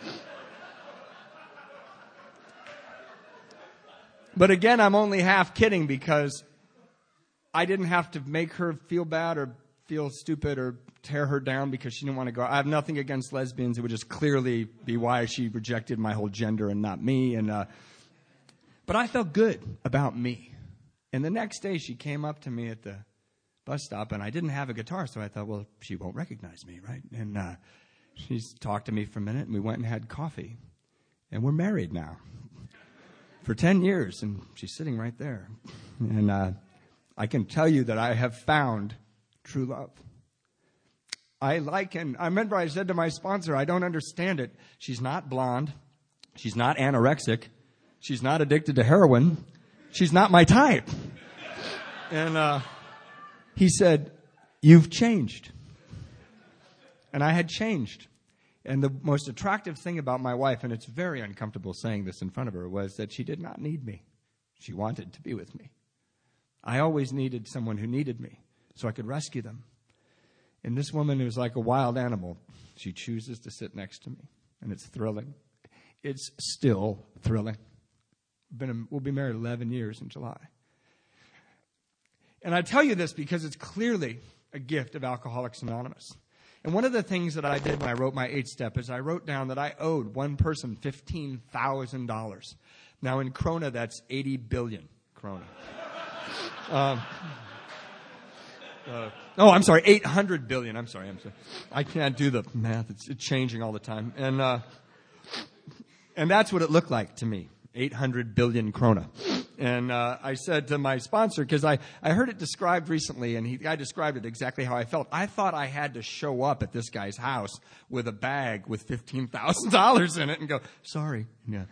But again, I'm only half kidding, because I didn't have to make her feel bad or feel stupid or tear her down because she didn't want to go. I have nothing against lesbians. It would just clearly be why she rejected my whole gender and not me. But I felt good about me. And the next day she came up to me at the bus stop, and I didn't have a guitar, so I thought, well, she won't recognize me, right? And she talked to me for a minute, and we went and had coffee. And we're married now for 10 years, and she's sitting right there. And I can tell you that I have found true love. I remember I said to my sponsor, I don't understand it. She's not blonde. She's not anorexic. She's not addicted to heroin. She's not my type. And he said, you've changed. And I had changed. And the most attractive thing about my wife, and it's very uncomfortable saying this in front of her, was that she did not need me. She wanted to be with me. I always needed someone who needed me so I could rescue them. And this woman who's like a wild animal, she chooses to sit next to me. And it's thrilling. It's still thrilling. We'll be married 11 years in July. And I tell you this because it's clearly a gift of Alcoholics Anonymous. And one of the things that I did when I wrote my 8-step is I wrote down that I owed one person $15,000. Now in krona, that's 80 billion krona. I'm sorry, 800 billion. I'm sorry. I can't do the math. It's changing all the time. And that's what it looked like to me, 800 billion krona. And I said to my sponsor, because I heard it described recently, and the guy described it exactly how I felt. I thought I had to show up at this guy's house with a bag with $15,000 in it and go, sorry. Yeah.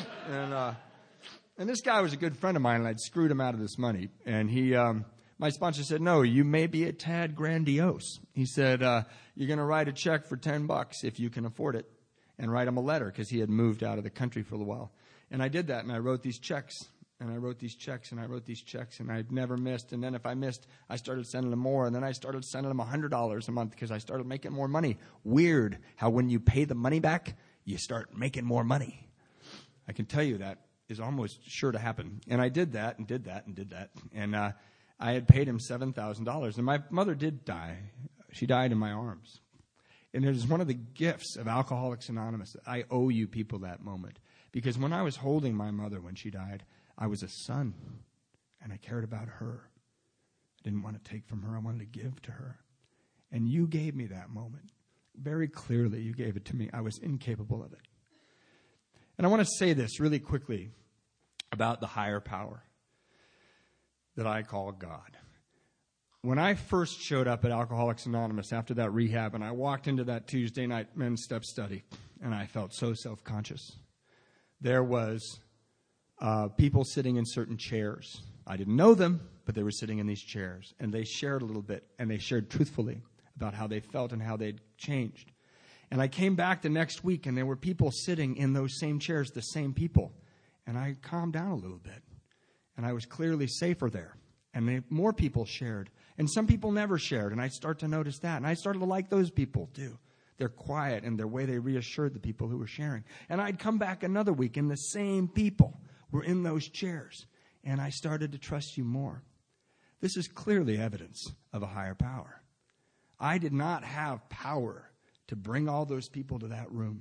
And this guy was a good friend of mine, and I'd screwed him out of this money. And my sponsor said, no, you may be a tad grandiose. He said, you're going to write a check for $10 if you can afford it, and write him a letter, because he had moved out of the country for a while. And I did that, and I wrote these checks. And I wrote these checks, and I wrote these checks, and I never missed. And then if I missed, I started sending them more. And then I started sending them $100 a month because I started making more money. Weird how when you pay the money back, you start making more money. I can tell you that is almost sure to happen. And I did that and did that and did that. And I had paid him $7,000. And my mother did die. She died in my arms. And it is one of the gifts of Alcoholics Anonymous. I owe you people that moment. Because when I was holding my mother when she died, I was a son, and I cared about her. I didn't want to take from her. I wanted to give to her. And you gave me that moment. Very clearly, you gave it to me. I was incapable of it. And I want to say this really quickly about the higher power that I call God. When I first showed up at Alcoholics Anonymous after that rehab, and I walked into that Tuesday night men's step study, and I felt so self-conscious. There was people sitting in certain chairs. I didn't know them, but they were sitting in these chairs. And they shared a little bit, and they shared truthfully about how they felt and how they'd changed. And I came back the next week, and there were people sitting in those same chairs, the same people. And I calmed down a little bit. And I was clearly safer there. And more people shared. And some people never shared, and I start to notice that. And I started to like those people, too. They're quiet, and their way they reassured the people who were sharing. And I'd come back another week, and the same people were in those chairs, and I started to trust you more. This is clearly evidence of a higher power. I did not have power to bring all those people to that room,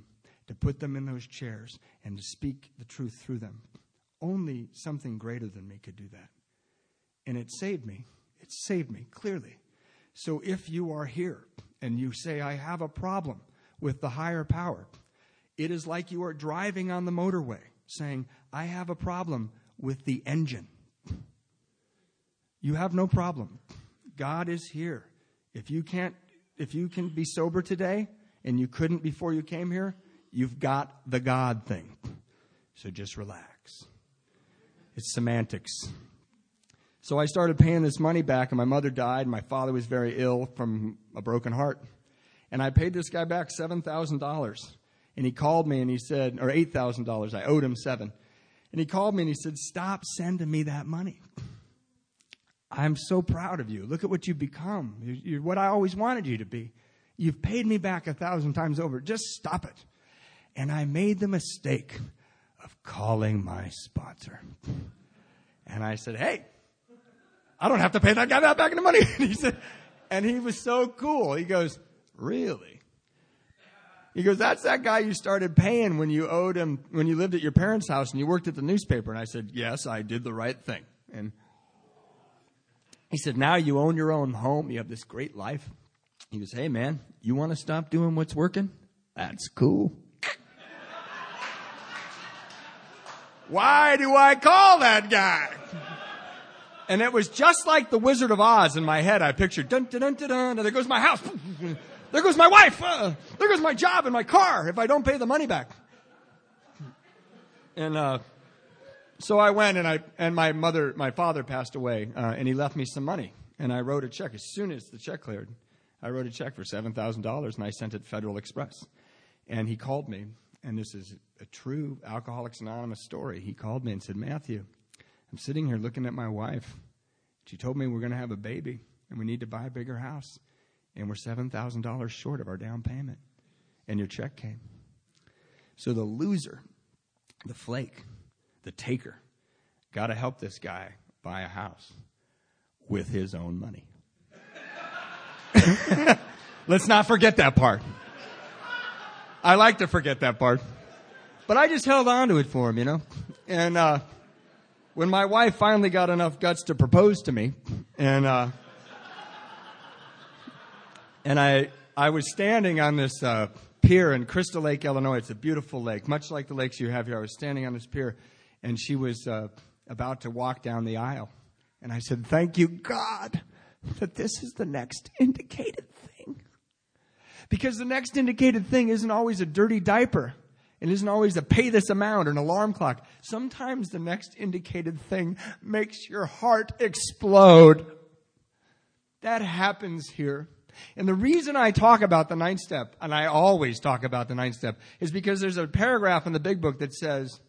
to put them in those chairs and to speak the truth through them. Only something greater than me could do that. And it saved me. It saved me, clearly. So if you are here and you say, I have a problem with the higher power, it is like you are driving on the motorway saying, I have a problem with the engine. You have no problem. God is here. If you can be sober today and you couldn't before you came here, you've got the God thing. So just relax. It's semantics. So I started paying this money back, and my mother died. My father was very ill from a broken heart. And I paid this guy back $7,000. And he called me and he said, or $8,000. I owed him $7,000. And he called me and he said, stop sending me that money. I'm so proud of you. Look at what you've become. You're what I always wanted you to be. You've paid me back 1,000 times over. Just stop it. And I made the mistake of calling my sponsor. And I said, hey, I don't have to pay that guy that back in the money. And he was so cool. He goes, really? He goes, that's that guy you started paying when you owed him, when you lived at your parents' house and you worked at the newspaper. And I said, yes, I did the right thing. And he said, now you own your own home. You have this great life. He goes, hey, man, you want to stop doing what's working? That's cool. Why do I call that guy? And it was just like the Wizard of Oz in my head. I pictured, dun, dun, dun, dun, dun, and there goes my house. There goes my wife. There goes my job and my car if I don't pay the money back. And so I went, and my father passed away, and he left me some money. And I wrote a check. As soon as the check cleared, I wrote a check for $7,000, and I sent it Federal Express. And he called me, and this is a true Alcoholics Anonymous story. He called me and said, Matthew, I'm sitting here looking at my wife. She told me we're going to have a baby, and we need to buy a bigger house. And we're $7,000 short of our down payment. And your check came. So the loser, the flake, the taker, got to help this guy buy a house with his own money. Let's not forget that part. I like to forget that part. But I just held on to it for him, you know. And when my wife finally got enough guts to propose to me, and I was standing on this pier in Crystal Lake, Illinois. It's a beautiful lake, much like the lakes you have here. I was standing on this pier, and she was about to walk down the aisle. And I said, thank you, God, that this is the next indicated thing. Because the next indicated thing isn't always a dirty diaper. It isn't always a pay this amount or an alarm clock. Sometimes the next indicated thing makes your heart explode. That happens here. And the reason I talk about the 9th step, and I always talk about the 9th step, is because there's a paragraph in the Big Book that says,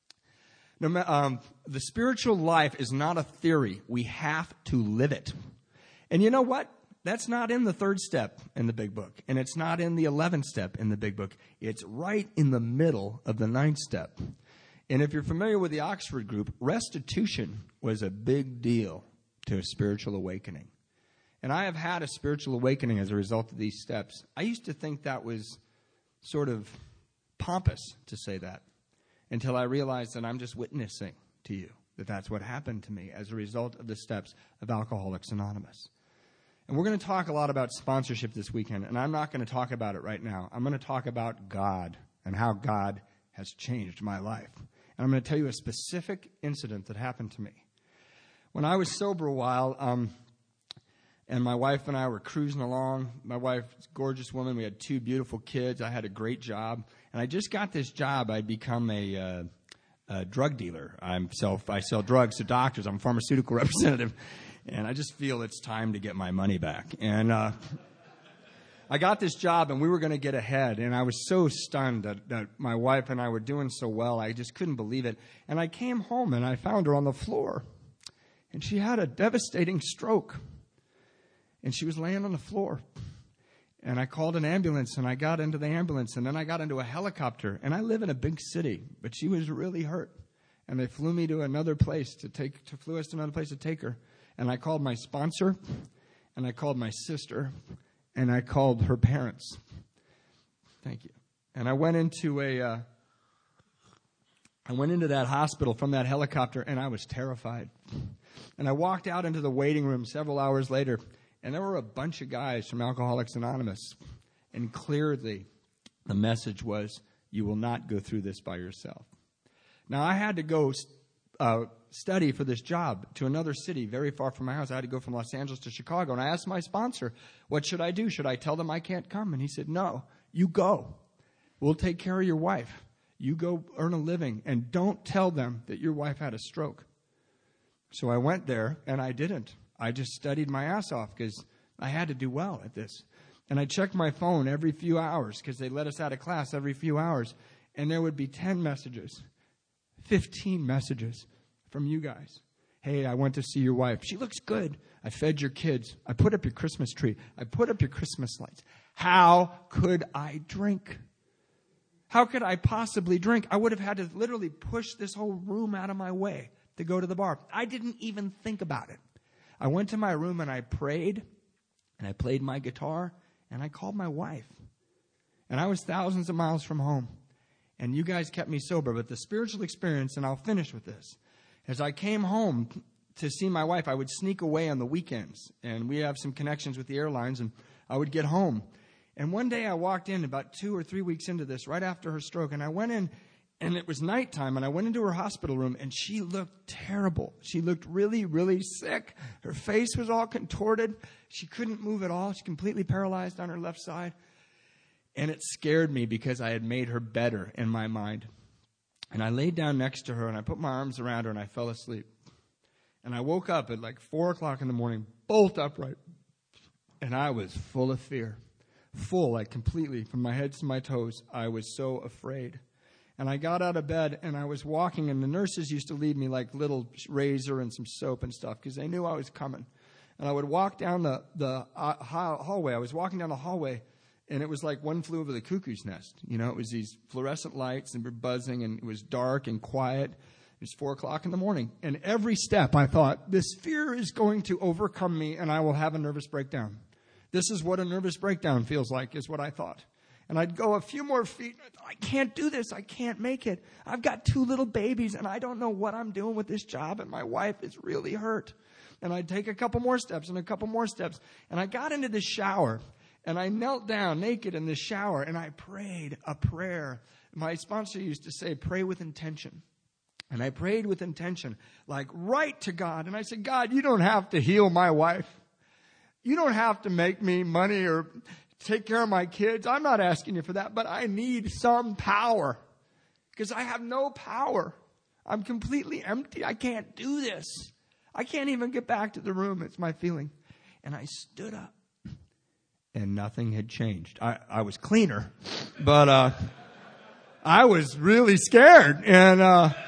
the spiritual life is not a theory. We have to live it. And you know what? That's not in the 3rd step in the Big Book. And it's not in the 11th step in the Big Book. It's right in the middle of the 9th step. And if you're familiar with the Oxford group, restitution was a big deal to a spiritual awakening. And I have had a spiritual awakening as a result of these steps. I used to think that was sort of pompous to say that until I realized that I'm just witnessing to you that that's what happened to me as a result of the steps of Alcoholics Anonymous. And we're going to talk a lot about sponsorship this weekend, and I'm not going to talk about it right now. I'm going to talk about God and how God has changed my life. And I'm going to tell you a specific incident that happened to me. When I was sober a while, and my wife and I were cruising along. My wife's a gorgeous woman. We had 2 beautiful kids. I had a great job. And I just got this job. I'd become a drug dealer. I sell drugs to doctors. I'm a pharmaceutical representative. And I just feel it's time to get my money back. And I got this job, and we were going to get ahead. And I was so stunned that my wife and I were doing so well. I just couldn't believe it. And I came home, and I found her on the floor. And she had a devastating stroke. And she was laying on the floor. And I called an ambulance, and I got into the ambulance, and then I got into a helicopter. And I live in a big city, but she was really hurt. And they flew me to another place to take her. And I called my sponsor, and I called my sister, and I called her parents. Thank you. And I went into that hospital from that helicopter, and I was terrified. And I walked out into the waiting room several hours later, and there were a bunch of guys from Alcoholics Anonymous. And clearly, the message was, you will not go through this by yourself. Now, I had to go study for this job to another city very far from my house. I had to go from Los Angeles to Chicago. And I asked my sponsor, what should I do? Should I tell them I can't come? And he said, no, you go. We'll take care of your wife. You go earn a living, and don't tell them that your wife had a stroke. So I went there, and I didn't. I just studied my ass off because I had to do well at this. And I checked my phone every few hours because they let us out of class every few hours. And there would be 10 messages, 15 messages from you guys. Hey, I went to see your wife. She looks good. I fed your kids. I put up your Christmas tree. I put up your Christmas lights. How could I drink? How could I possibly drink? I would have had to literally push this whole room out of my way to go to the bar. I didn't even think about it. I went to my room and I prayed, and I played my guitar, and I called my wife. And I was thousands of miles from home. And you guys kept me sober. But the spiritual experience, and I'll finish with this. As I came home to see my wife, I would sneak away on the weekends. And we have some connections with the airlines, and I would get home. And one day I walked in about 2 or 3 weeks into this, right after her stroke. And I went in, and it was nighttime, and I went into her hospital room, and she looked terrible. She looked really, really sick. Her face was all contorted. She couldn't move at all. She's completely paralyzed on her left side. And it scared me because I had made her better in my mind. And I laid down next to her, and I put my arms around her, and I fell asleep. And I woke up at like 4 o'clock in the morning, bolt upright. And I was full of fear. Full, like completely, from my head to my toes. I was so afraid. And I got out of bed, and I was walking, and the nurses used to leave me like little razor and some soap and stuff because they knew I was coming. And I would walk down the hallway. I was walking down the hallway, and it was like One Flew Over the Cuckoo's Nest. You know, it was these fluorescent lights, and were buzzing, and it was dark and quiet. It was 4 o'clock in the morning. And every step I thought, this fear is going to overcome me, and I will have a nervous breakdown. This is what a nervous breakdown feels like, is what I thought. And I'd go a few more feet. And I thought, I can't do this. I can't make it. I've got 2 little babies, and I don't know what I'm doing with this job, and my wife is really hurt. And I'd take a couple more steps and a couple more steps. And I got into the shower, and I knelt down naked in the shower, and I prayed a prayer. My sponsor used to say, pray with intention. And I prayed with intention, like right to God. And I said, God, you don't have to heal my wife. You don't have to make me money or take care of my kids. I'm not asking you for that, but I need some power because I have no power. I'm completely empty. I can't do this. I can't even get back to the room. It's my feeling. And I stood up, and nothing had changed. I was cleaner, but I was really scared. And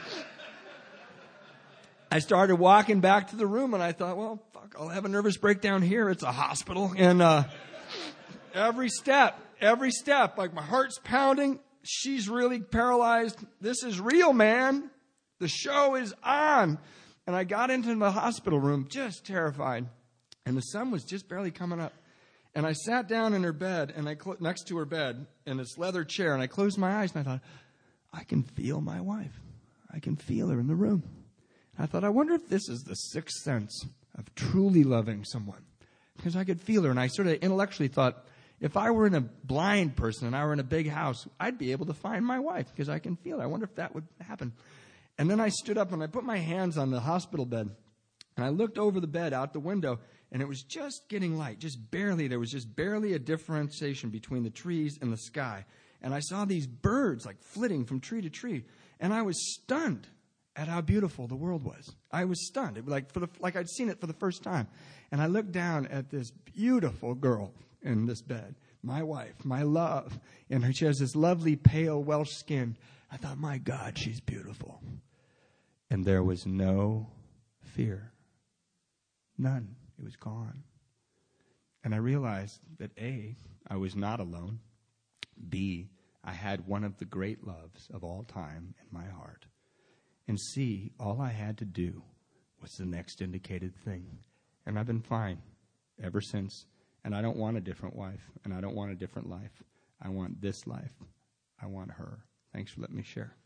I started walking back to the room, and I thought, well, fuck, I'll have a nervous breakdown here. It's a hospital. And every step, like my heart's pounding. She's really paralyzed. This is real, man. The show is on. And I got into the hospital room just terrified. And the sun was just barely coming up. And I sat down in her bed, and next to her bed, in this leather chair, and I closed my eyes, and I thought, I can feel my wife. I can feel her in the room. I thought, I wonder if this is the sixth sense of truly loving someone. Because I could feel her. And I sort of intellectually thought, if I were in a blind person and I were in a big house, I'd be able to find my wife because I can feel her. I wonder if that would happen. And then I stood up and I put my hands on the hospital bed. And I looked over the bed out the window, and it was just getting light, just barely. There was just barely a differentiation between the trees and the sky. And I saw these birds like flitting from tree to tree. And I was stunned at how beautiful the world was. I was stunned. It was like I'd seen it for the first time. And I looked down at this beautiful girl in this bed, my wife, my love. And she has this lovely pale Welsh skin. I thought, my God, she's beautiful. And there was no fear. None. It was gone. And I realized that A, I was not alone. B, I had one of the great loves of all time in my heart. And C, all I had to do was the next indicated thing. And I've been fine ever since. And I don't want a different wife. And I don't want a different life. I want this life. I want her. Thanks for letting me share.